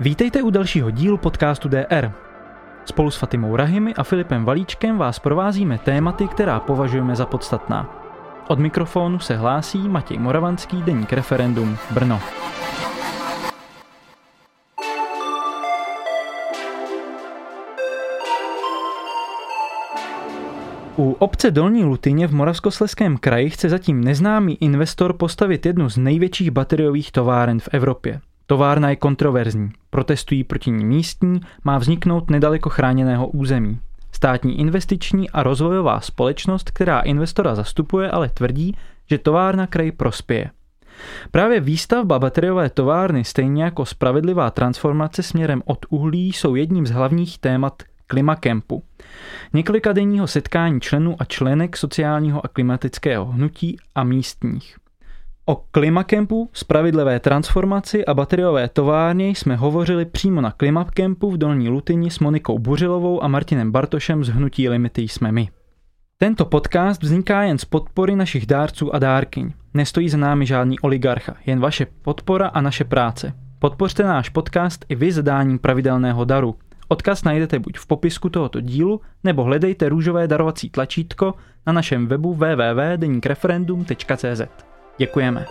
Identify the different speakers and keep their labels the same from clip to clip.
Speaker 1: Vítejte u dalšího dílu podcastu DR. Spolu s Fatimou Rahimi a Filipem Valíčkem vás provázíme tématy, která považujeme za podstatná. Od mikrofonu se hlásí Matěj Moravanský, deník Referendum, Brno. U obce Dolní Lutyně v Moravskoslezském kraji chce zatím neznámý investor postavit jednu z největších bateriových továren v Evropě. Továrna je kontroverzní, protestují proti ní místní, má vzniknout nedaleko chráněného území. Státní investiční a rozvojová společnost, která investora zastupuje, ale tvrdí, že továrna kraji prospěje. Právě výstavba bateriové továrny, stejně jako spravedlivá transformace směrem od uhlí, jsou jedním z hlavních témat Klimakempu. Několikadenního setkání členů a členek sociálního a klimatického hnutí a místních. O Klimakempu, spravedlivé transformaci a bateriové továrně jsme hovořili přímo na Klimakempu v Dolní Lutyni s Monikou Buřilovou a Martinem Bartošem z hnutí Limity jsme my. Tento podcast vzniká jen z podpory našich dárců a dárkyň. Nestojí za námi žádný oligarcha, jen vaše podpora a naše práce. Podpořte náš podcast i vy zadáním pravidelného daru. Odkaz najdete buď v popisku tohoto dílu, nebo hledejte růžové darovací tlačítko na našem webu www.denikreferendum.cz. Děkujeme.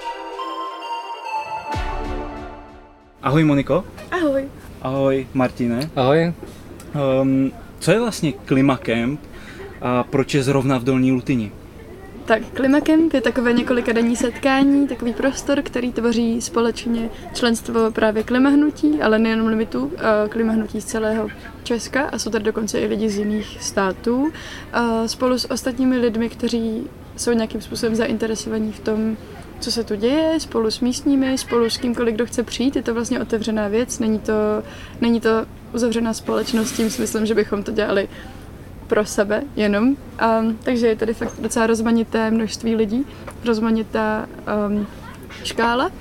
Speaker 1: Ahoj Moniko.
Speaker 2: Ahoj.
Speaker 1: Ahoj Martine.
Speaker 3: Ahoj.
Speaker 1: Co je vlastně Klimakemp a proč je zrovna v Dolní Lutyni?
Speaker 2: Tak Klimakemp je takové několikadenní setkání, takový prostor, který tvoří společně členstvo právě klimahnutí, ale nejenom Limitu, klimahnutí z celého Česka a jsou tady dokonce i lidi z jiných států. Spolu s ostatními lidmi, kteří jsou nějakým způsobem zainteresovaní v tom, co se tu děje, spolu s místními, spolu s kýmkoliv, kdo chce přijít. Je to vlastně otevřená věc, není to uzavřená společnost tím smyslem, že bychom to dělali pro sebe jenom. Takže je tady fakt docela rozmanité množství lidí, rozmanitá škála.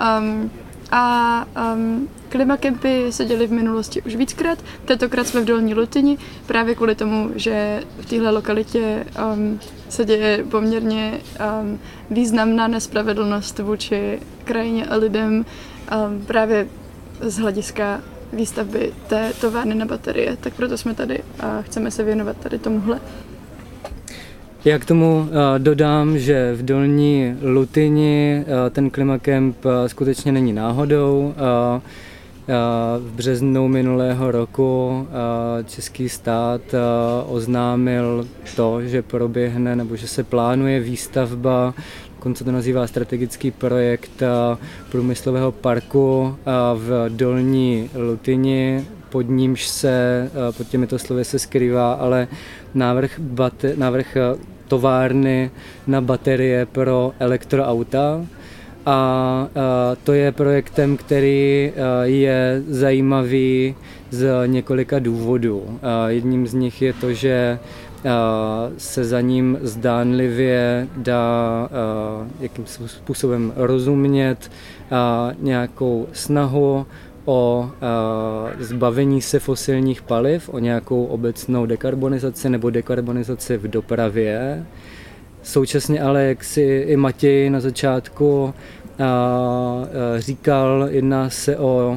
Speaker 2: Klimakempy se děly v minulosti už víckrát. Tentokrát jsme v Dolní Lutyni právě kvůli tomu, že v téhle lokalitě se děje poměrně významná nespravedlnost vůči krajině a lidem právě z hlediska výstavby té továrny na baterie. Tak proto jsme tady a chceme se věnovat tady tomuhle.
Speaker 3: Já k tomu dodám, že v Dolní Lutyni ten Klimakemp skutečně není náhodou. V březnu minulého roku český stát oznámil to, že proběhne nebo že se plánuje výstavba, dokonce to nazývá strategický projekt průmyslového parku v Dolní Lutyni, pod nímž se, pod těmito slovy se skrývá, ale návrh továrny na baterie pro elektroauta. A to je projektem, který je zajímavý z několika důvodů. Jedním z nich je to, že se za ním zdánlivě dá jakým způsobem rozumět nějakou snahu o zbavení se fosilních paliv, o nějakou obecnou dekarbonizaci nebo dekarbonizaci v dopravě. Současně ale, jak si i Matěj na začátku říkal, jedná se o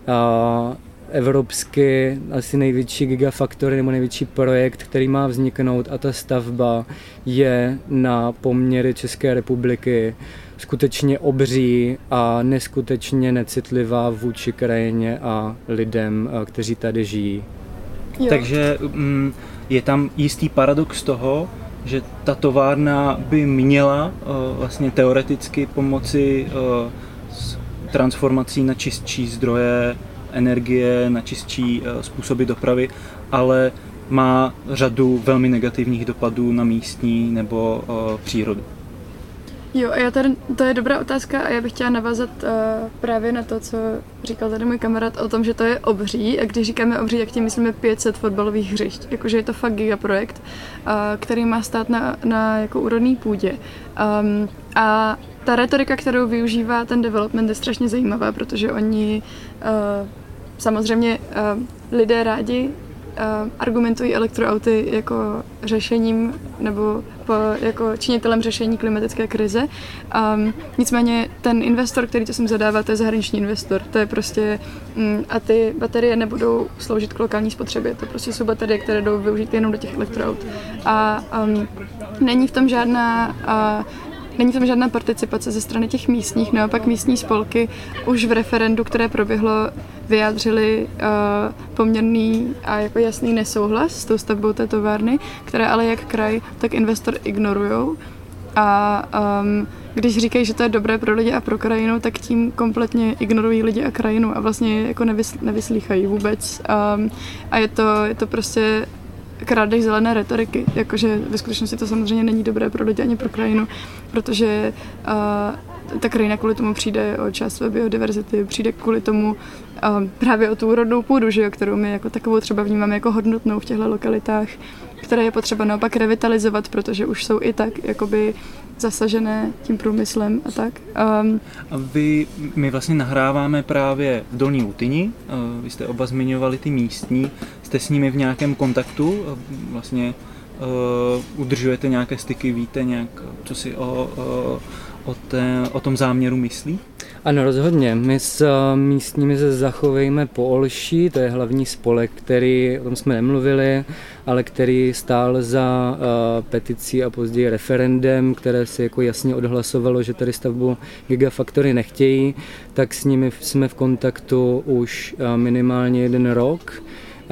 Speaker 3: evropsky asi největší gigafactory nebo největší projekt, který má vzniknout, a ta stavba je na poměry České republiky skutečně obří a neskutečně necitlivá vůči krajině a lidem, kteří tady žijí.
Speaker 2: Jo.
Speaker 1: Takže je tam jistý paradox toho, že ta továrna by měla vlastně teoreticky pomoci s transformací na čistší zdroje energie, na čistší způsoby dopravy, ale má řadu velmi negativních dopadů na místní nebo přírodu.
Speaker 2: Jo, a to je dobrá otázka a já bych chtěla navázat právě na to, co říkal tady můj kamarád o tom, že to je obří, a když říkáme obří, tak tím myslíme 500 fotbalových hřišť, jakože je to fakt gigaprojekt, který má stát na jako úrodný půdě. A ta retorika, kterou využívá ten development, je strašně zajímavá, protože oni samozřejmě lidé rádi argumentují elektroauty jako řešením nebo jako činitelem řešení klimatické krize. Nicméně ten investor, který to sem zadává, to je zahraniční investor. To je prostě, a ty baterie nebudou sloužit k lokální spotřebě. To prostě jsou baterie, které jdou využít jenom do těch elektroaut. A není v tom žádná participace ze strany těch místních, naopak místní spolky už v referendu, které proběhlo, vyjádřili poměrný a jako jasný nesouhlas s tou stavbou té továrny, které ale jak kraj, tak investor ignorujou. A když říkají, že to je dobré pro lidi a pro krajinu, tak tím kompletně ignorují lidi a krajinu a vlastně je jako nevyslýchají vůbec. A je to prostě krádež zelené retoriky, jakože ve skutečnosti to samozřejmě není dobré pro lidi ani pro krajinu, protože ta krajina kvůli tomu přijde o část své biodiverzity, přijde kvůli tomu právě o tu úrodnou půdu, že jo, kterou my jako takovou třeba vnímáme jako hodnotnou v těchto lokalitách, které je potřeba naopak revitalizovat, protože už jsou i tak jakoby zasažené tím průmyslem a tak.
Speaker 1: My vlastně nahráváme právě v Dolní Lutyni, vy jste oba zmiňovali ty místní, jste s nimi v nějakém kontaktu, vlastně udržujete nějaké styky, víte nějak, co si o tom záměru myslí?
Speaker 3: Ano, rozhodně. My s místními se Zachovejme po Olší, to je hlavní spolek, který, o tom jsme nemluvili, ale který stál za peticí a později referendem, které si jako jasně odhlasovalo, že tady stavbu Gigafactory nechtějí, tak s nimi jsme v kontaktu už minimálně 1 rok.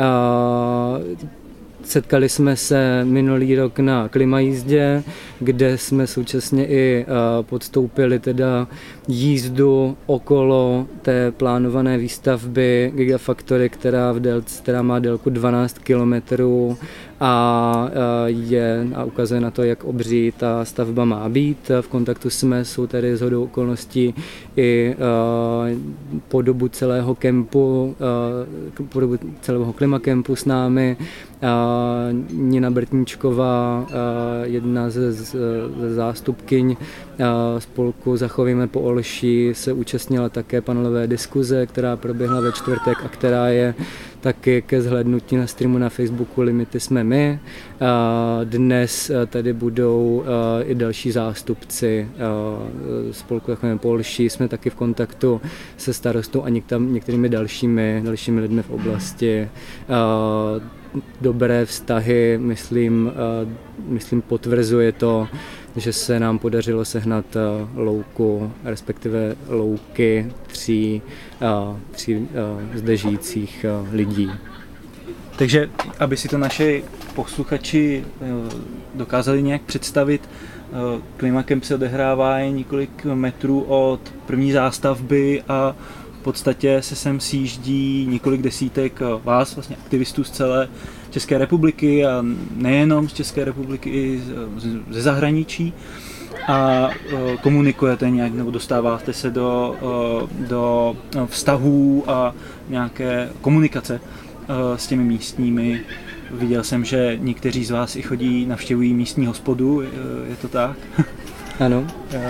Speaker 3: Setkali jsme se minulý rok na klimajízdě, kde jsme současně i podstoupili teda jízdu okolo té plánované výstavby Gigafactory, která má délku 12 kilometrů a ukazuje na to, jak obří ta stavba má být. V kontaktu jsou tady shodou okolností i po dobu celého kempu, po dobu celého klimakempu s námi. Nina Brtníčková, jedna ze zástupkyň spolku Zachovejme po Olší, se účastnila také panelové diskuze, která proběhla ve čtvrtek a která je taky ke zhlédnutí na streamu na Facebooku Limity jsme my. Dnes tady budou i další zástupci spolku Zachovejme po Olší. Jsme taky v kontaktu se starostou a některými dalšími lidmi v oblasti. Dobré vztahy, myslím, potvrzuje to, že se nám podařilo sehnat louku, respektive louky tří zde žijících lidí.
Speaker 1: Takže, aby si to naši posluchači dokázali nějak představit, Klimakemp se odehrává jen několik metrů od první zástavby a v podstatě se sem sjíždí několik desítek vás, vlastně aktivistů z celé České republiky a nejenom z České republiky, i ze zahraničí a komunikujete nějak, nebo dostáváte se do vztahů a nějaké komunikace s těmi místními. Viděl jsem, že někteří z vás i chodí, navštěvují místní hospodu, je to tak?
Speaker 3: Ano.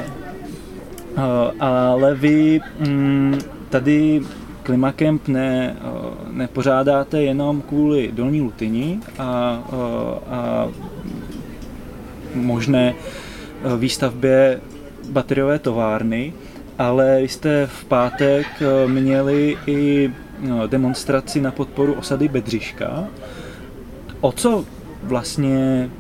Speaker 1: Ale vy tady Klimakemp nepořádáte jenom kvůli Dolní Lutyni a možné výstavbě bateriové továrny, ale vy jste v pátek měli i demonstraci na podporu osady Bedřiška. O co vlastně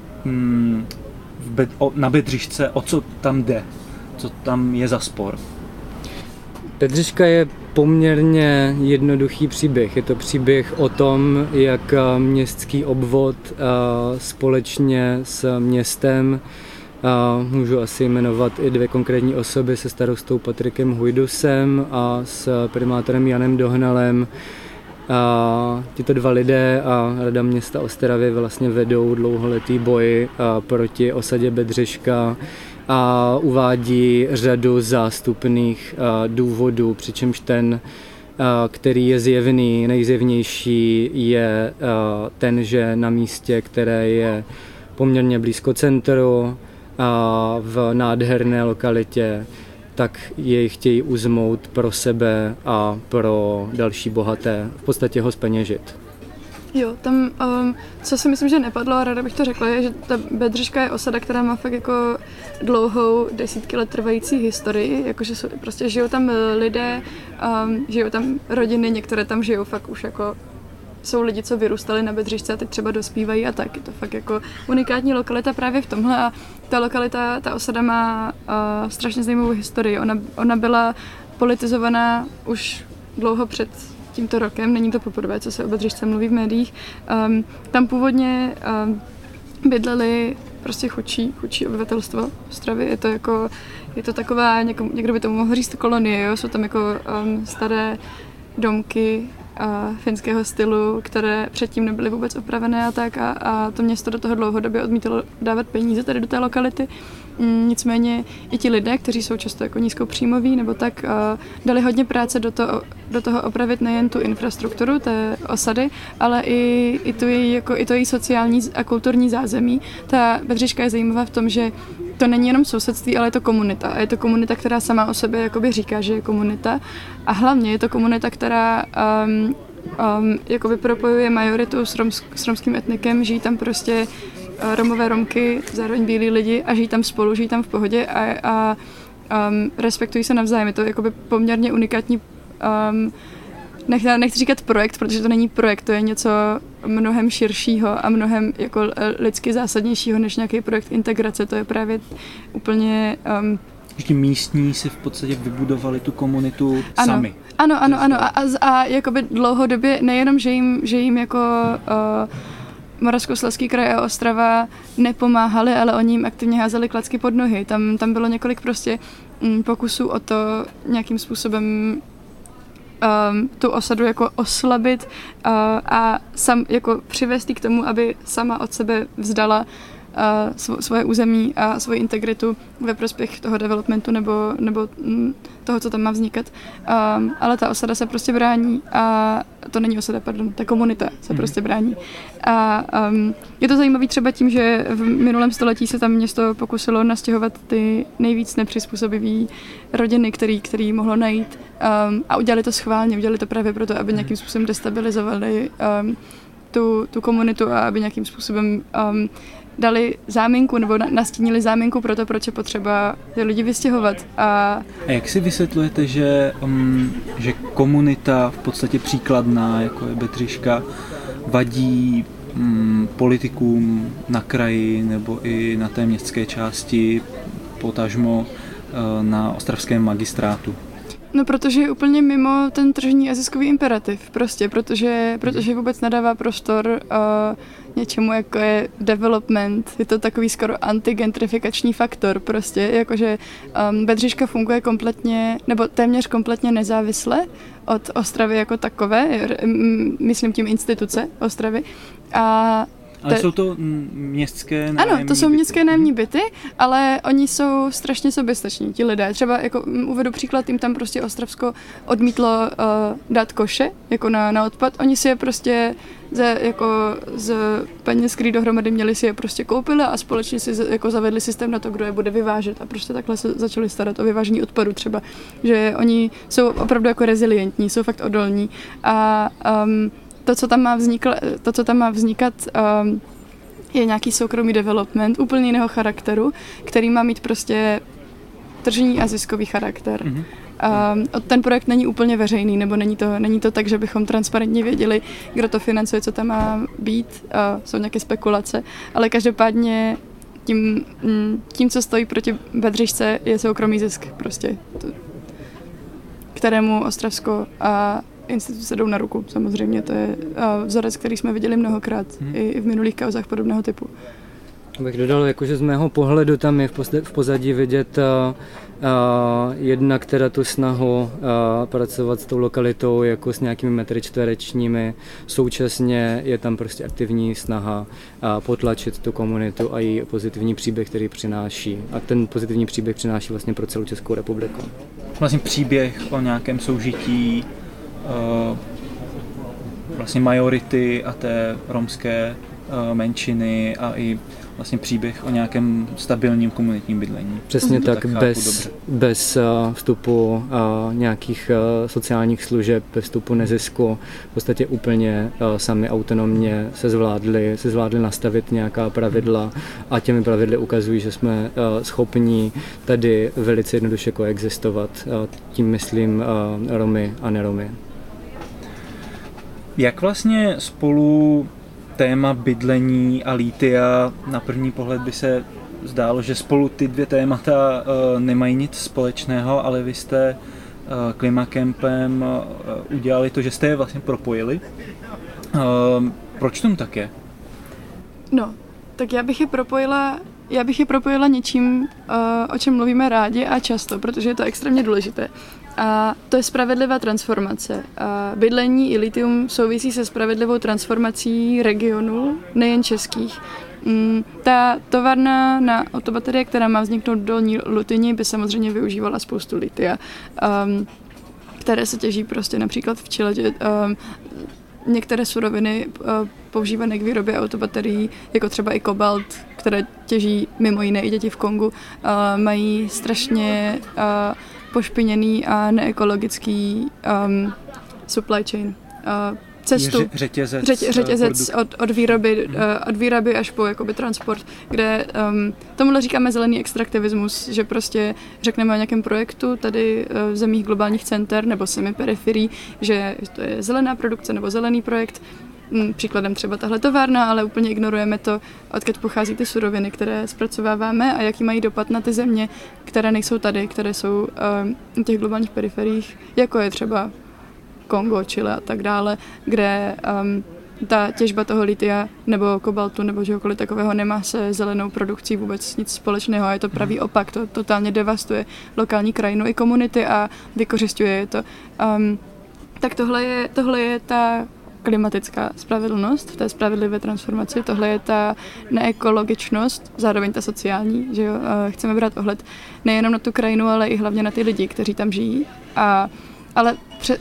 Speaker 1: na Bedřišce, o co tam jde? Co tam je za spor?
Speaker 3: Bedřiška je poměrně jednoduchý příběh. Je to příběh o tom, jak městský obvod společně s městem, můžu asi jmenovat i 2 konkrétní osoby, se starostou Patrikem Hujdusem a s primátorem Janem Dohnalem. Tito 2 lidé a Rada města Ostravy vlastně vedou dlouholetý boj proti osadě Bedřiška a uvádí řadu zástupných důvodů, přičemž ten, který je zjevný, nejzjevnější je ten, že na místě, které je poměrně blízko centru a v nádherné lokalitě, tak jej chtějí uzmout pro sebe a pro další bohaté, v podstatě ho zpeněžit.
Speaker 2: Jo, tam, co si myslím, že nepadlo, a ráda bych to řekla, je, že ta Bedřiška je osada, která má fakt jako dlouhou, desítky let trvající historii, jakože prostě žijou tam lidé, žijou tam rodiny, některé tam žijou fakt už jako, jsou lidi, co vyrůstali na Bedřišce a teď třeba dospívají a tak. Je to fakt jako unikátní lokalita právě v tomhle a ta lokalita, ta osada má strašně zajímavou historii. Ona byla politizovaná už dlouho před tímto rokem, není to poprvé, co se o Bedřišce mluví v médiích. Tam původně bydleli prostě chudší obyvatelstvo Ostravy. Je to taková, někdo by tomu mohl říct kolonie, jo? Jsou tam jako staré domky finského stylu, které předtím nebyly vůbec opravené a tak a to město do toho dlouhodobě odmítalo dávat peníze tady do té lokality. Nicméně i ti lidé, kteří jsou často jako nízkopříjmoví nebo tak, dali hodně práce do toho opravit nejen tu infrastrukturu té osady, ale i to její sociální a kulturní zázemí. Ta Bedřiška je zajímavá v tom, že to není jenom sousedství, ale je to komunita. A je to komunita, která sama o sobě jakoby říká, že je komunita. A hlavně je to komunita, která jakoby propojuje majoritu s romským etnikem. Žijí tam prostě Romové, Romky, zároveň bílí lidi a žijí tam spolu, žijí tam v pohodě a respektují se navzájem. Je to jakoby poměrně unikátní, nechci říkat projekt, protože to není projekt, to je něco mnohem širšího a mnohem jako lidsky zásadnějšího než nějaký projekt integrace. To je právě úplně...
Speaker 1: Ti místní si v podstatě vybudovali tu komunitu sami.
Speaker 2: Ano. A jakoby dlouhodobě, nejenom, že jim jako Moravskoslezský kraj a Ostrava nepomáhali, ale oni jim aktivně házeli klacky pod nohy. Tam bylo několik prostě pokusů o to nějakým způsobem tu osadu jako oslabit a jako přivést k tomu, aby sama od sebe vzdala svoje území a svoji integritu ve prospěch toho developmentu nebo toho, co tam má vznikat. Ale ta osada se prostě brání a to není osada, pardon, ta komunita se prostě brání. A je to zajímavé třeba tím, že v minulém století se tam město pokusilo nastěhovat ty nejvíc nepřizpůsobivý rodiny, který mohlo najít a udělali to schválně, udělali to právě proto, aby nějakým způsobem destabilizovali tu komunitu a aby nějakým způsobem dali záminku nebo nastínili záminku pro to, proč je potřeba ty lidi vystěhovat. A
Speaker 1: jak si vysvětlujete, že komunita v podstatě příkladná, jako je Bedřiška, vadí politikům na kraji nebo i na té městské části, potažmo na ostravském magistrátu?
Speaker 2: No, protože je úplně mimo ten tržní a ziskový imperativ, prostě, protože vůbec nedává prostor něčemu, jako je development. Je to takový skoro antigentrifikační faktor, prostě, jakože Bedřiška funguje kompletně, nebo téměř kompletně nezávisle od Ostravy jako takové, myslím tím instituce Ostravy.
Speaker 1: Ale jsou to městské nájemní byty?
Speaker 2: Ano, to jsou městské nájemní byty, ale oni jsou strašně soběstační, ti lidé. Třeba jako uvedu příklad, jim tam prostě Ostravsko odmítlo dát koše jako na odpad. Oni si je prostě z peněz, který dohromady měli, si je prostě koupili a společně si jako zavedli systém na to, kdo je bude vyvážet a prostě takhle se začali starat o vyvážení odpadu třeba. Že oni jsou opravdu jako rezilientní, jsou fakt odolní a to, co tam má vznikat, je nějaký soukromý development úplně jiného charakteru, který má mít prostě tržní a ziskový charakter. Mm-hmm. Ten projekt není úplně veřejný, nebo není to tak, že bychom transparentně věděli, kdo to financuje, co tam má být. Jsou nějaké spekulace, ale každopádně tím, co stojí proti Bedřišce, je soukromý zisk prostě, kterému Ostravsko a instituce jdou na ruku, samozřejmě. To je vzorec, který jsme viděli mnohokrát i v minulých kauzách podobného typu.
Speaker 3: Abych dodal, jakože z mého pohledu tam je v pozadí vidět jednak teda tu snahu pracovat s tou lokalitou jako s nějakými metry čtverečními. Současně je tam prostě aktivní snaha potlačit tu komunitu a její pozitivní příběh, který přináší. A ten pozitivní příběh přináší vlastně pro celou Českou republiku.
Speaker 1: Vlastně příběh o nějakém soužití vlastně majority a té romské menšiny a i vlastně příběh o nějakém stabilním komunitním bydlení.
Speaker 3: Přesně tak, bez vstupu nějakých sociálních služeb, bez vstupu nezisku, v podstatě úplně sami autonomně se zvládli nastavit nějaká pravidla a těmi pravidly ukazují, že jsme schopni tady velice jednoduše koexistovat. Tím myslím Romy a neromy.
Speaker 1: Jak vlastně spolu téma bydlení a litia, na první pohled by se zdálo, že spolu ty dvě témata nemají nic společného, ale vy jste Klimakempem udělali to, že jste je vlastně propojili. Proč tomu tak je?
Speaker 2: No, tak já bych je propojila něčím, o čem mluvíme rádi a často, protože je to extrémně důležité. A to je spravedlivá transformace. A bydlení i litium souvisí se spravedlivou transformací regionů, nejen českých. Ta továrna na autobaterie, která má vzniknout v Dolní Lutyni, by samozřejmě využívala spoustu litia, které se těží prostě například v Chile. Některé suroviny používané k výrobě autobaterií, jako třeba i kobalt, které těží mimo jiné i děti v Kongu, mají strašně pošpiněný a neekologický supply chain. Cestu, řetězec od výroby až po jakoby transport, kde tomuhle říkáme zelený extraktivismus, že prostě řekneme o nějakém projektu tady v zemích globálních center nebo semi-periferií, že to je zelená produkce nebo zelený projekt. Příkladem třeba tahle továrna, ale úplně ignorujeme to, odkud pochází ty suroviny, které zpracováváme a jaký mají dopad na ty země, které nejsou tady, které jsou v těch globálních periferiích, jako je třeba Kongo, Chile a tak dále, kde ta těžba toho litia nebo kobaltu nebo čehokoliv takového nemá se zelenou produkcí vůbec nic společného a je to pravý opak, to totálně devastuje lokální krajinu i komunity a vykořisťuje je to. Tak tohle je ta klimatická spravedlnost v té spravedlivé transformaci, tohle je ta neekologičnost, zároveň ta sociální, že jo, chceme brát ohled nejenom na tu krajinu, ale i hlavně na ty lidi, kteří tam žijí ale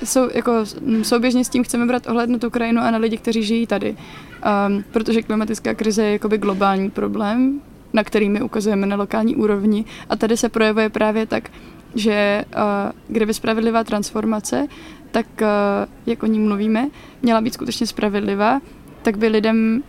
Speaker 2: souběžně s tím chceme brát ohled na tu krajinu a na lidi, kteří žijí tady. Protože klimatická krize je jakoby globální problém, na který my ukazujeme na lokální úrovni a tady se projevuje právě tak, že kdyby spravedlivá transformace, tak jak o ní mluvíme, měla být skutečně spravedlivá, tak by lidem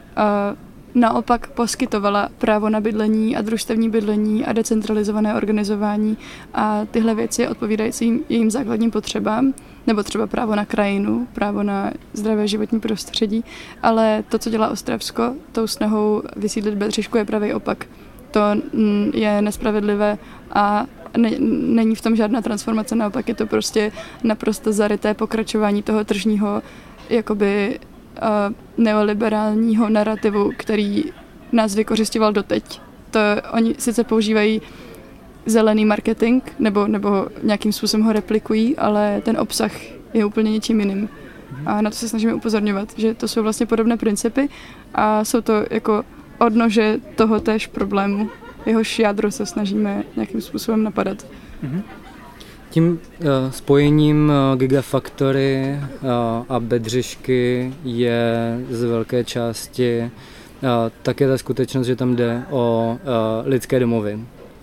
Speaker 2: naopak poskytovala právo na bydlení a družstevní bydlení a decentralizované organizování a tyhle věci odpovídající jejím základním potřebám, nebo třeba právo na krajinu, právo na zdravé životní prostředí, ale to, co dělá Ostravsko, tou snahou vysídlit Bedřišku, je pravý opak. To je nespravedlivé a není v tom žádná transformace, naopak je to prostě naprosto zaryté pokračování toho tržního jakoby neoliberálního narrativu, který nás vykořisťoval doteď. Oni sice používají zelený marketing, nebo nějakým způsobem ho replikují, ale ten obsah je úplně něčím jiným. A na to se snažíme upozorňovat, že to jsou vlastně podobné principy a jsou to jako odnože toho též problému. Jehož jádro se snažíme nějakým způsobem napadat.
Speaker 3: Tím spojením Gigafactory a Bedřišky je z velké části také ta skutečnost, že tam jde o lidské domovy.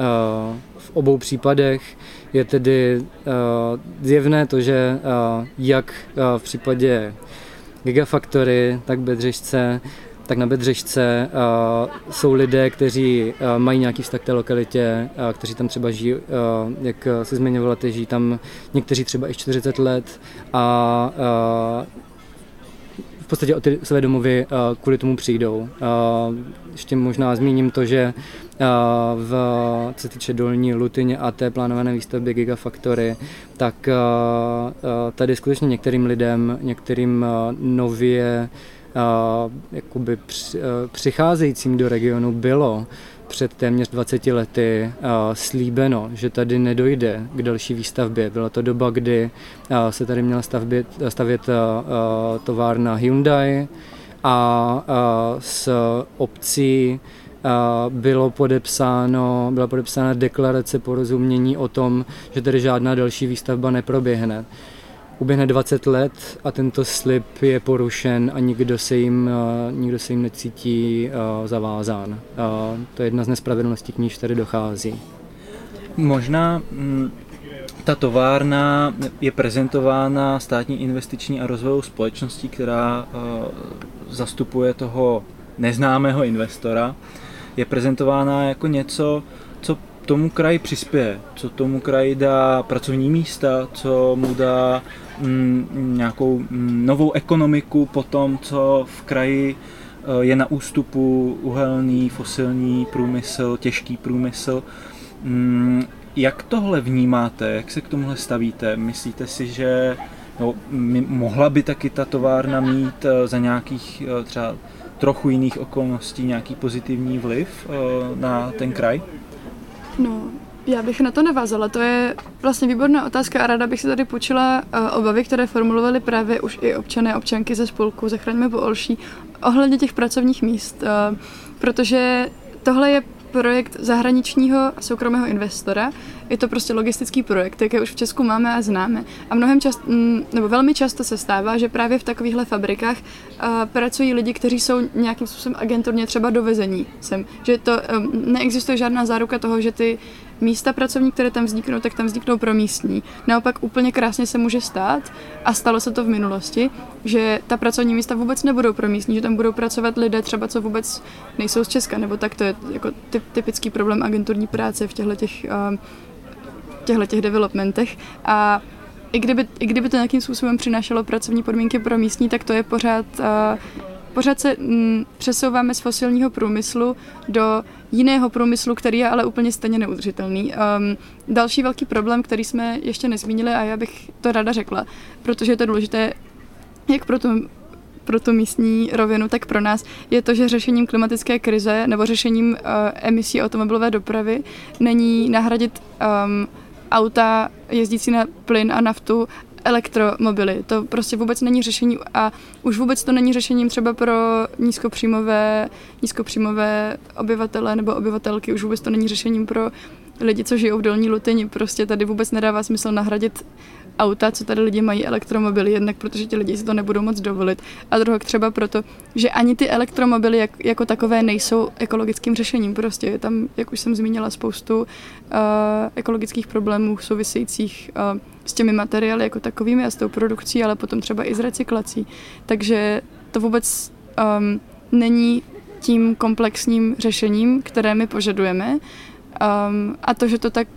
Speaker 3: V obou případech je tedy zjevné to, že jak v případě Gigafactory, tak na Bedřišce jsou lidé, kteří mají nějaký vztah k té lokalitě, kteří tam třeba žijí, jak si zmiňovala, ty žijí tam někteří třeba i 40 let a v podstatě o ty své domovy kvůli tomu přijdou. Ještě možná zmíním to, že co se týče Dolní Lutyně a té plánované výstavby Gigafactory, tak tady skutečně některým lidem, některým nově jakoby přicházejícím do regionu bylo před téměř 20 lety slíbeno, že tady nedojde k další výstavbě. Byla to doba, kdy se tady měla stavět továrna Hyundai a s obcí byla podepsána deklarace porozumění o tom, že tady žádná další výstavba neproběhne. uběhne 20 let a tento slib je porušen a nikdo se jim necítí zavázán. To je jedna z nespravedlností, k níž tady dochází.
Speaker 1: Možná ta továrna je prezentována státní investiční a rozvojovou společností, která zastupuje toho neznámého investora. Je prezentována jako něco, co tomu kraji přispěje, co tomu kraji dá pracovní místa, co mu dá nějakou novou ekonomiku po tom, co v kraji je na ústupu uhelný, fosilní průmysl, těžký průmysl. Jak tohle vnímáte, jak se k tomuhle stavíte? Myslíte si, že mohla by taky ta továrna mít za nějakých třeba trochu jiných okolností nějaký pozitivní vliv na ten kraj?
Speaker 2: No, já bych na to navázala. To je vlastně výborná otázka a ráda bych si tady půjčila obavy, které formulovali právě už i občané a občanky ze spolku Zachraňme Poolší ohledně těch pracovních míst, protože tohle je projekt zahraničního a soukromého investora. Je to prostě logistický projekt, jaký už v Česku máme a známe. A velmi často se stává, že právě v takovýchhle fabrikách pracují lidi, kteří jsou nějakým způsobem agenturně třeba dovezení sem. Že to neexistuje žádná záruka toho, že ty místa pracovní, které tam vzniknou, tak tam vzniknou pro místní. Naopak úplně krásně se může stát, a stalo se to v minulosti, že ta pracovní místa vůbec nebudou pro místní, že tam budou pracovat lidé třeba, co vůbec nejsou z Česka, nebo tak to je jako typický problém agenturní práce v těchto developmentech. A i kdyby to nějakým způsobem přinášelo pracovní podmínky pro místní, tak to je pořád se přesouváme z fosilního průmyslu do jiného průmyslu, který je ale úplně stejně neudržitelný. Další velký problém, který jsme ještě nezmínili, a já bych to ráda řekla, protože je to důležité jak pro tu místní rovinu, tak pro nás, je to, že řešením klimatické krize nebo řešením emisí automobilové dopravy není nahradit auta jezdící na plyn a naftu elektromobily. To prostě vůbec není řešení a už vůbec to není řešením třeba pro nízkopříjmové obyvatele nebo obyvatelky. Už vůbec to není řešením pro lidi, co žijou v Dolní Lutyni. Prostě tady vůbec nedává smysl nahradit auta, co tady lidi mají elektromobily, jednak protože ti lidi si to nebudou moc dovolit. A druhak třeba proto, že ani ty elektromobily jako takové nejsou ekologickým řešením. Prostě je tam, jak už jsem zmínila, spoustu ekologických problémů souvisejících s těmi materiály jako takovými a s tou produkcí, ale potom třeba i s recyklací. Takže to vůbec není tím komplexním řešením, které my požadujeme. A to, že to tak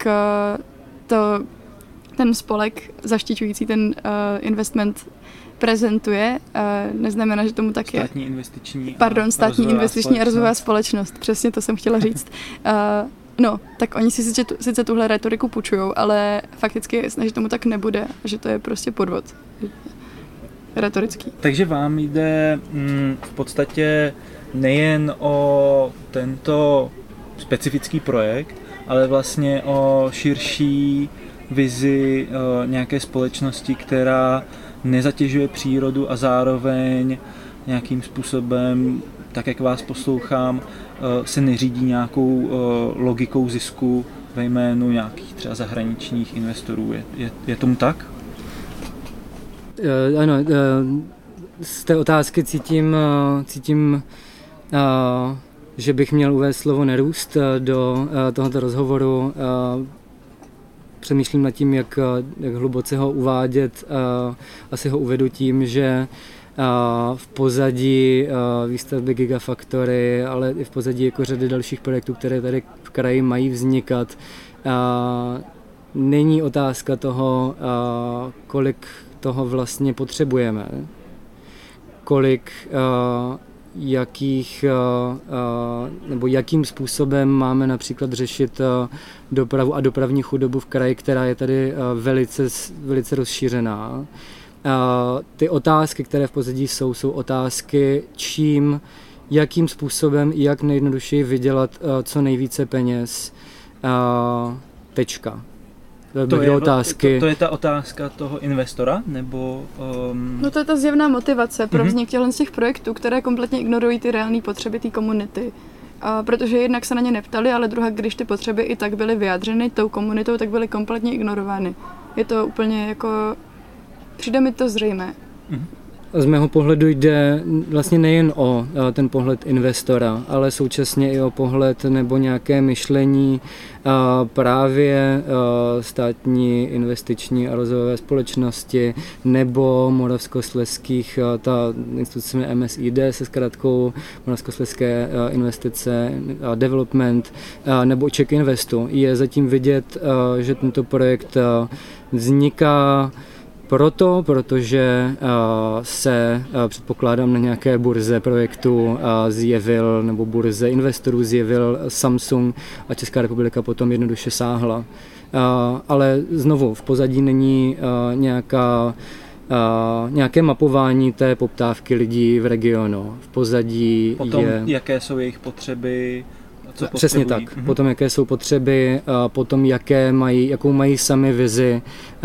Speaker 2: ten spolek zaštiťující ten investment prezentuje, neznamená, že tomu tak je. Státní investiční a rozvojová společnost. Přesně to jsem chtěla říct. Tak oni si sice tuhle retoriku půjčujou, ale fakticky je jasné, že tomu tak nebude, že to je prostě podvod. Retorický.
Speaker 1: Takže vám jde v podstatě nejen o tento specifický projekt, ale vlastně o širší vizi nějaké společnosti, která nezatěžuje přírodu a zároveň nějakým způsobem, tak jak vás poslouchám, se neřídí nějakou logikou zisku ve jménu nějakých třeba zahraničních investorů. Je tomu tak?
Speaker 3: Ano, z té otázky cítím, že bych měl uvést slovo nerůst do tohoto rozhovoru. Přemýšlím nad tím, jak hluboce ho uvádět. Asi ho uvedu tím, že v pozadí výstavby Gigafactory, ale i v pozadí jako řady dalších projektů, které tady v kraji mají vznikat, není otázka toho, kolik toho vlastně potřebujeme, kolik nebo jakým způsobem máme například řešit dopravu a dopravní chudobu v kraji, která je tady velice rozšířená. Ty otázky, které v pozadí jsou otázky, jakým způsobem, jak nejjednodušeji vydělat co nejvíce peněz. Tečka.
Speaker 1: To je ta otázka toho investora, nebo...
Speaker 2: No to je ta zjevná motivace pro vznik těch projektů, které kompletně ignorují ty reální potřeby té komunity. Protože jednak se na ně neptali, ale druhá, když ty potřeby i tak byly vyjádřeny tou komunitou, tak byly kompletně ignorovány. Je to úplně jako Přijde mi to zřejmé.
Speaker 3: Z mého pohledu jde vlastně nejen o ten pohled investora, ale současně i o pohled nebo nějaké myšlení právě státní investiční a rozvojové společnosti nebo moravskoslezských, ta instituce MSID se zkratkou Moravskoslezské investice a development nebo Czech Investu. Je zatím vidět, že tento projekt vzniká protože se předpokládám na nějaké burze projektu zjevil, nebo burze investorů zjevil Samsung a Česká republika potom jednoduše sáhla. Ale znovu v pozadí není nějaké mapování té poptávky lidí v regionu. V pozadí
Speaker 1: potom, jaké jsou jejich potřeby, co
Speaker 3: přesně tak. Potom, jaké jsou potřeby, potom, jakou mají sami vizi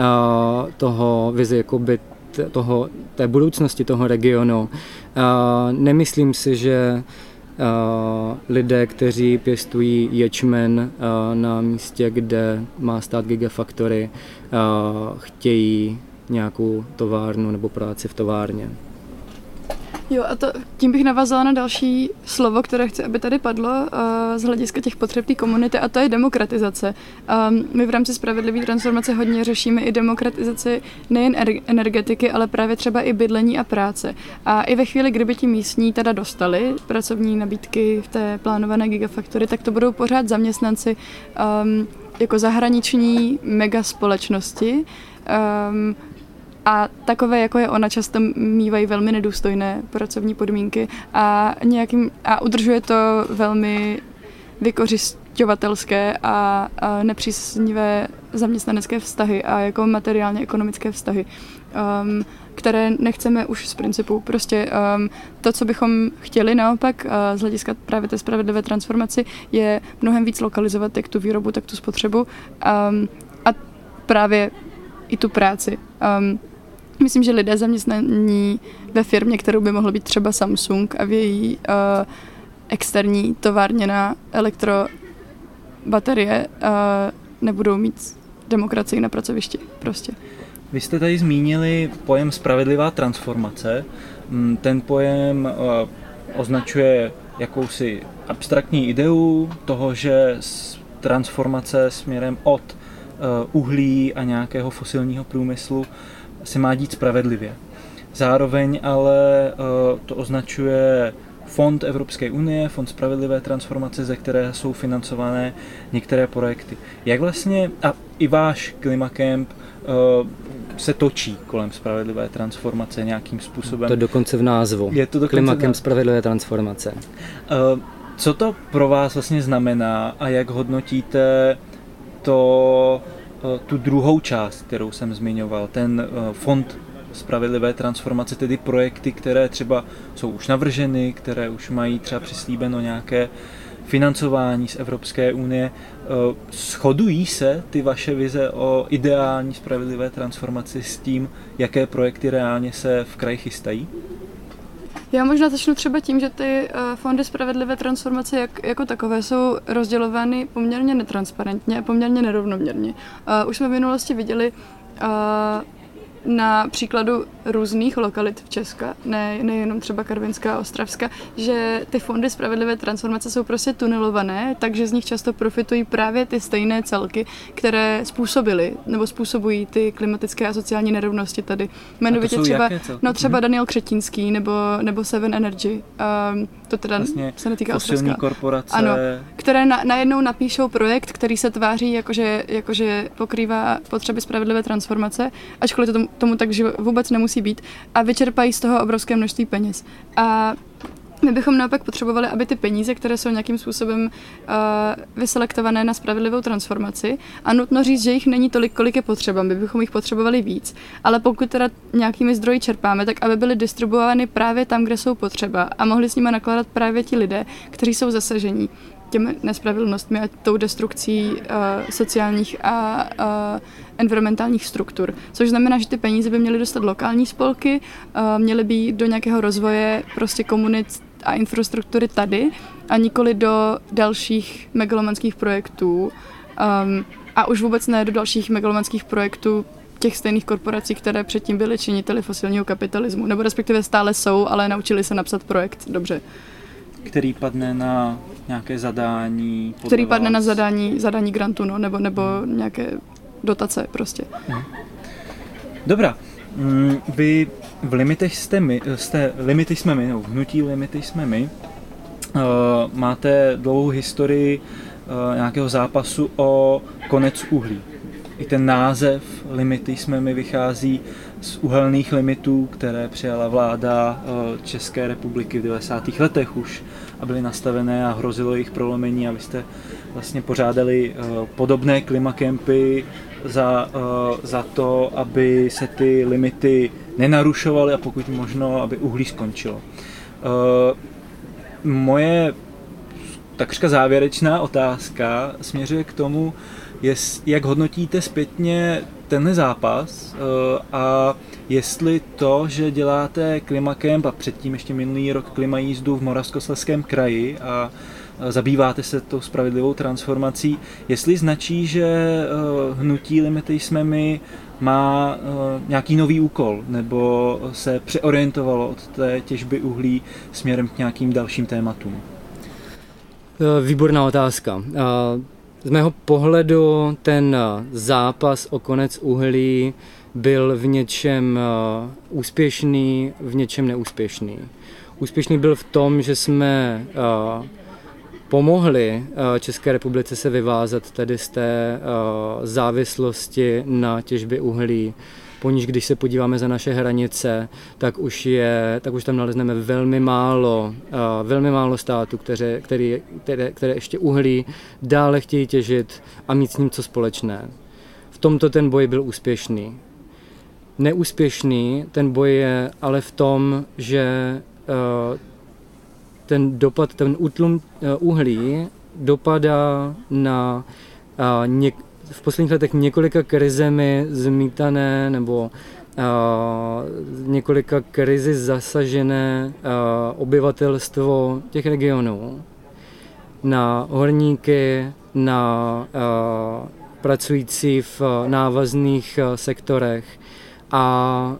Speaker 3: té budoucnosti toho regionu. Nemyslím si, že lidé, kteří pěstují ječmen na místě, kde má stát Gigafactory, chtějí nějakou továrnu nebo práci v továrně.
Speaker 2: Jo, a tím bych navázala na další slovo, které chci, aby tady padlo z hlediska těch potřeb té komunity, a to je demokratizace. My v rámci spravedlivé transformace hodně řešíme i demokratizaci nejen energetiky, ale právě třeba i bydlení a práce. A i ve chvíli, kdyby ti místní teda dostali pracovní nabídky v té plánované Gigafactory, tak to budou pořád zaměstnanci jako zahraniční megaspolečnosti, a takové, jako je ona, často mívají velmi nedůstojné pracovní podmínky a udržuje to velmi vykořisťovatelské a nepříznivé zaměstnanecké vztahy a jako materiálně ekonomické vztahy, které nechceme už z principu. Prostě to, co bychom chtěli naopak z hlediska právě té spravedlivé transformaci, je mnohem víc lokalizovat jak tu výrobu, tak tu spotřebu a právě i tu práci. Myslím, že lidé zaměstnaní ve firmě, kterou by mohlo být třeba Samsung a v její externí továrně na elektrobaterie nebudou mít demokracii na pracovišti. Prostě.
Speaker 1: Vy jste tady zmínili pojem spravedlivá transformace. Ten pojem označuje jakousi abstraktní ideu toho, že transformace směrem od uhlí a nějakého fosilního průmyslu se má dít spravedlivě. Zároveň ale to označuje Fond Evropské unie, Fond spravedlivé transformace, ze které jsou financované některé projekty. Jak vlastně, a i váš Klimacamp se točí kolem spravedlivé transformace nějakým způsobem.
Speaker 3: To dokonce v názvu. Je to Klimacamp spravedlivé transformace.
Speaker 1: Co to pro vás vlastně znamená a jak hodnotíte tu druhou část, kterou jsem zmiňoval, ten fond spravedlivé transformace, tedy projekty, které třeba jsou už navrženy, které už mají třeba přislíbeno nějaké financování z Evropské unie. Shodují se ty vaše vize o ideální spravedlivé transformaci s tím, jaké projekty reálně se v kraji chystají?
Speaker 2: Já možná začnu třeba tím, že ty fondy spravedlivé transformace jako takové jsou rozdělovány poměrně netransparentně a poměrně nerovnoměrně. Už jsme v minulosti viděli na příkladu různých lokalit v Česku, nejenom třeba Karvinská a Ostravska, že ty fondy spravedlivé transformace jsou prostě tunelované, takže z nich často profitují právě ty stejné celky, které způsobují ty klimatické a sociální nerovnosti tady. Jmenovitě třeba Daniel Křetínský nebo Seven Energy. To teda vlastně se netýká Ostravska.
Speaker 1: Korporace.
Speaker 2: Ano, které najednou napíšou projekt, který se tváří jakože pokrývá potřeby spravedlivé transformace, ačkoliv to tomu tak vůbec nemusí být, a vyčerpají z toho obrovské množství peněz. A my bychom naopak potřebovali, aby ty peníze, které jsou nějakým způsobem vyselektované na spravedlivou transformaci, a nutno říct, že jich není tolik, kolik je potřeba, my bychom jich potřebovali víc, ale pokud teda nějakými zdroji čerpáme, tak aby byly distribuovány právě tam, kde jsou potřeba a mohli s nimi nakládat právě ti lidé, kteří jsou zasažení těmi nespravedlnostmi a tou destrukcí sociálních a environmentálních struktur. Což znamená, že ty peníze by měly dostat lokální spolky, měly by jít do nějakého rozvoje prostě komunit a infrastruktury tady a nikoli do dalších megalomanských projektů. A už vůbec ne do dalších megalomanských projektů těch stejných korporací, které předtím byly činiteli fosilního kapitalismu, nebo respektive stále jsou, ale naučili se napsat projekt dobře.
Speaker 1: Který padne na nějaké zadání?
Speaker 2: Který padne na zadání grantu, no, nebo nějaké dotace prostě.
Speaker 1: Dobrá. Vy v Limitech v hnutí Limity jsme my. Máte dlouhou historii nějakého zápasu o konec uhlí. I ten název Limity jsme my vychází z uhelných limitů, které přijala vláda České republiky v 90. letech už a byly nastavené a hrozilo jejich prolomení a vy jste vlastně pořádali podobné klimakempy za to, aby se ty limity nenarušovaly a pokud možno, aby uhlí skončilo. Moje takřka závěrečná otázka směřuje k tomu, jak hodnotíte zpětně tenhle zápas a jestli to, že děláte klimakemp a předtím ještě minulý rok klimajízdu v Moravskoslezském kraji a zabýváte se tou spravedlivou transformací, jestli značí, že hnutí Limity jsme my má nějaký nový úkol nebo se přeorientovalo od té těžby uhlí směrem k nějakým dalším tématům?
Speaker 3: Výborná otázka. Z mého pohledu ten zápas o konec uhlí byl v něčem úspěšný, v něčem neúspěšný. Úspěšný byl v tom, že jsme pomohli České republice se vyvázat tady z té závislosti na těžbě uhlí. Po níž, když se podíváme za naše hranice, tak už tam nalezneme velmi málo států, které ještě uhlí dále chtějí těžit a mít s ním co společné. V tomto ten boj byl úspěšný. Neúspěšný ten boj je ale v tom, že ten útlum uhlí dopadá na v posledních letech několika krizemi zmítané nebo několika krizi zasažené obyvatelstvo těch regionů. Na horníky, na pracující v návazných sektorech a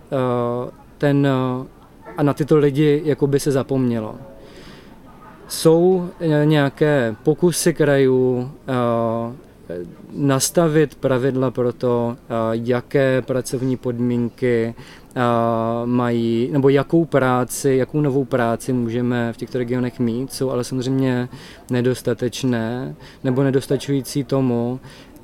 Speaker 3: na tyto lidi jakoby se zapomnělo. Jsou nějaké pokusy krajů nastavit pravidla pro to, jaké pracovní podmínky mají, nebo jakou novou práci můžeme v těchto regionech mít, jsou ale samozřejmě nedostatečné nebo nedostačující tomu,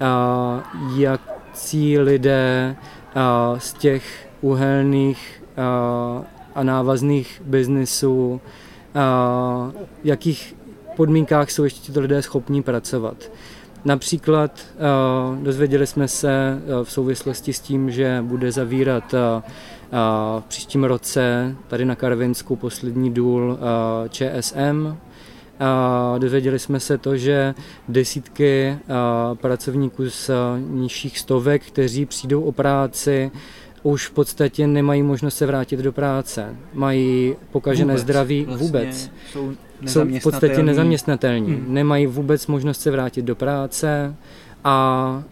Speaker 3: jakcí lidé z těch uhelných a návazných biznisů, v jakých podmínkách jsou ještě tyto lidé schopní pracovat. Například dozvěděli jsme se v souvislosti s tím, že bude zavírat v příštím roce tady na Karvinsku poslední důl ČSM. Dozvěděli jsme se to, že desítky pracovníků z nižších stovek, kteří přijdou o práci, už v podstatě nemají možnost se vrátit do práce. Mají pokažené zdraví vůbec. Jsou v podstatě nezaměstnatelní. Nemají vůbec možnost se vrátit do práce a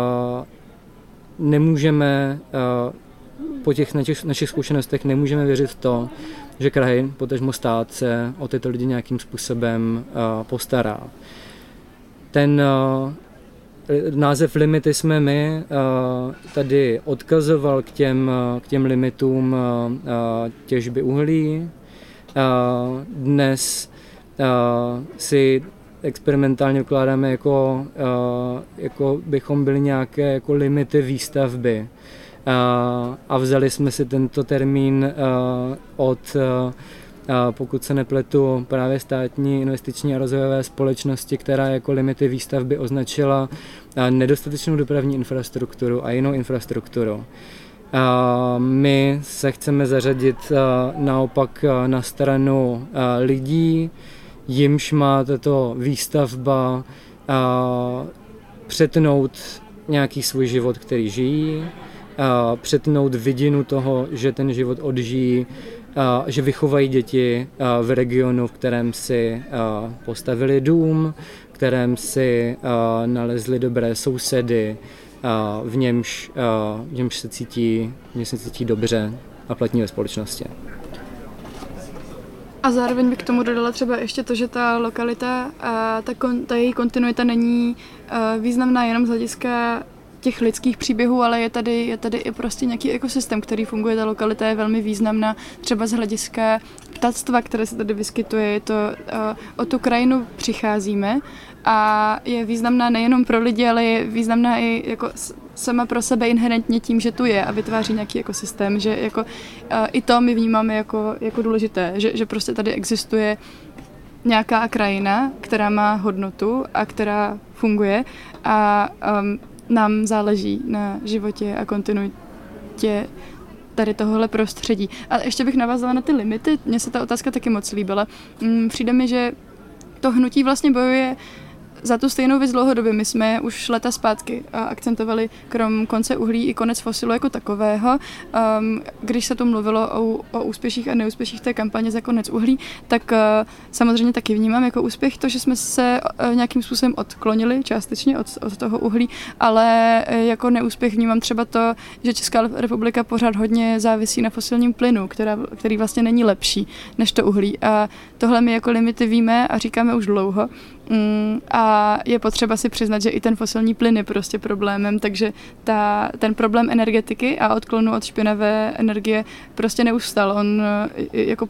Speaker 3: nemůžeme po těch našich zkušenostech nemůžeme věřit v to, že kraj, potažmo stát se o tyto lidi nějakým způsobem postará. Ten název Limity jsme my tady odkazoval k těm limitům těžby uhlí. Dnes si experimentálně vkládáme jako bychom byli nějaké jako limity výstavby. A vzali jsme si tento termín od, pokud se nepletu, právě státní investiční a rozvojové společnosti, která jako limity výstavby označila nedostatečnou dopravní infrastrukturu a jinou infrastrukturu. My se chceme zařadit naopak na stranu lidí, jimž má tato výstavba přetnout nějaký svůj život, který žijí, přetnout vidinu toho, že ten život odžijí, že vychovají děti v regionu, v kterém si postavili dům, v kterém si nalezli dobré sousedy, v němž se cítí dobře a platní ve společnosti.
Speaker 2: A zároveň bych k tomu dodala třeba ještě to, že ta lokalita a ta její kontinuita není významná jenom z hlediska těch lidských příběhů, ale je tady i prostě nějaký ekosystém, který funguje. Ta lokalita je velmi významná třeba z hlediska ptactva, které se tady vyskytuje. Je to, o tu krajinu přicházíme a je významná nejenom pro lidi, ale je významná i jako sama pro sebe inherentně tím, že tu je a vytváří nějaký ekosystém, že jako, i to my vnímáme jako důležité, že prostě tady existuje nějaká krajina, která má hodnotu a která funguje a nám záleží na životě a kontinuitě tady tohohle prostředí. A ještě bych navázala na ty limity, mně se ta otázka taky moc líbila. Přijde mi, že to hnutí vlastně bojuje za tu stejnou věc dlouhodobě. My jsme už leta zpátky akcentovali krom konce uhlí i konec fosilu jako takového. Když se tu mluvilo o úspěších a neúspěších té kampaně za konec uhlí, tak samozřejmě taky vnímám jako úspěch to, že jsme se nějakým způsobem odklonili částečně od toho uhlí, ale jako neúspěch vnímám třeba to, že Česká republika pořád hodně závisí na fosilním plynu, který vlastně není lepší než to uhlí. A tohle my jako limity víme a říkáme už dlouho. A je potřeba si přiznat, že i ten fosilní plyn je prostě problémem, takže ten problém energetiky a odklonu od špinavé energie prostě neustal. On jako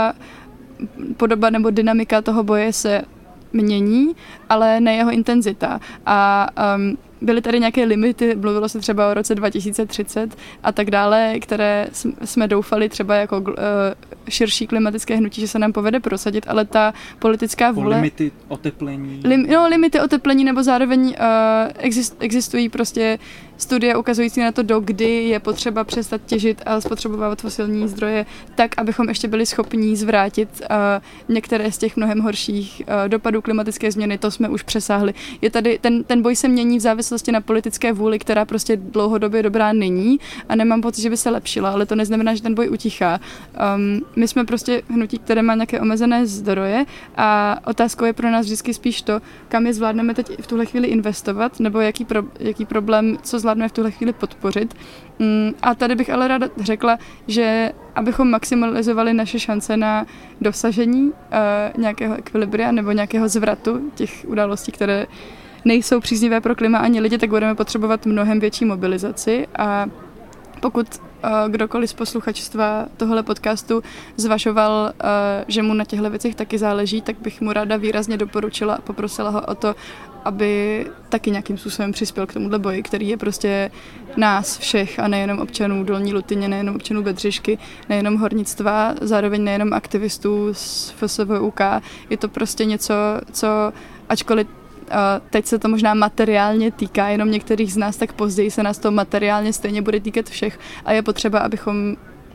Speaker 2: podoba nebo dynamika toho boje se mění, ale ne jeho intenzita. A byly tady nějaké limity, mluvilo se třeba o roce 2030 a tak dále, které jsme doufali třeba jako širší klimatické hnutí, že se nám povede prosadit, ale ta politická vůle...
Speaker 1: Limity oteplení.
Speaker 2: Limity oteplení, nebo zároveň existují prostě studie ukazující na to, dokdy je potřeba přestat těžit a spotřebovávat fosilní zdroje tak, abychom ještě byli schopni zvrátit některé z těch mnohem horších dopadů klimatické změny. To jsme už přesáhli. Je tady, ten boj se mění v závislosti na politické vůli, která prostě dlouhodobě dobrá není a nemám pocit, že by se lepšila, ale to neznamená, že ten boj utichá. My jsme prostě hnutí, které má nějaké omezené zdroje a otázkou je pro nás vždycky spíš to, kam je zvládneme teď v tuhle chvíli investovat, nebo jaký problém, co zvládneme v tuhle chvíli podpořit. A tady bych ale ráda řekla, že abychom maximalizovali naše šance na dosažení nějakého ekvilibria nebo nějakého zvratu těch událostí, které nejsou příznivé pro klima ani lidi, tak budeme potřebovat mnohem větší mobilizaci a pokud kdokoliv z posluchačstva tohle podcastu zvažoval, že mu na těchto věcech taky záleží, tak bych mu ráda výrazně doporučila a poprosila ho o to, aby taky nějakým způsobem přispěl k tomuhle boji, který je prostě nás všech a nejenom občanů Dolní Lutyně, nejenom občanů Bedřišky, nejenom hornictva, zároveň nejenom aktivistů z FSVUK. Je to prostě něco, co ačkoliv teď se to možná materiálně týká jenom některých z nás, tak později se nás to materiálně stejně bude týkat všech a je potřeba, abychom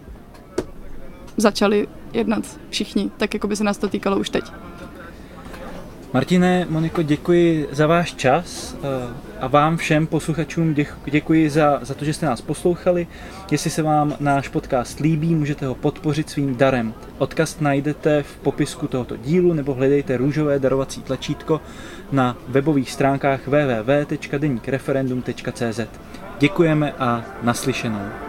Speaker 2: začali jednat všichni, tak jako by se nás to týkalo už teď.
Speaker 1: Martine, Moniko, děkuji za váš čas a vám všem posluchačům děkuji za to, že jste nás poslouchali. Jestli se vám náš podcast líbí, můžete ho podpořit svým darem. Odkaz najdete v popisku tohoto dílu nebo hledejte růžové darovací tlačítko na webových stránkách www.denikreferendum.cz. Děkujeme a naslyšenou.